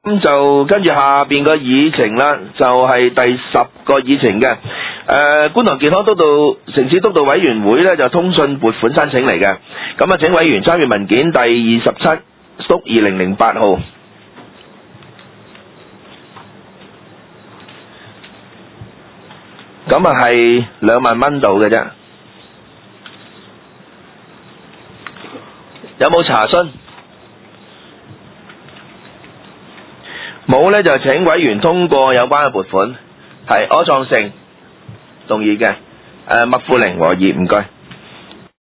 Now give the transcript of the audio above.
咁就跟住下邊個議程啦，就係第10個議程嘅。觀塘健康督導城市督導委員會呢，就通訊撥款申請嚟嘅。咁啊，請委員參閱文件第27/2008號。咁啊係2萬蚊度嘅啫。有冇查詢？冇呢，就請委員通過有關嘅撥款。係柯創盛動議嘅，麥富玲和議，唔該。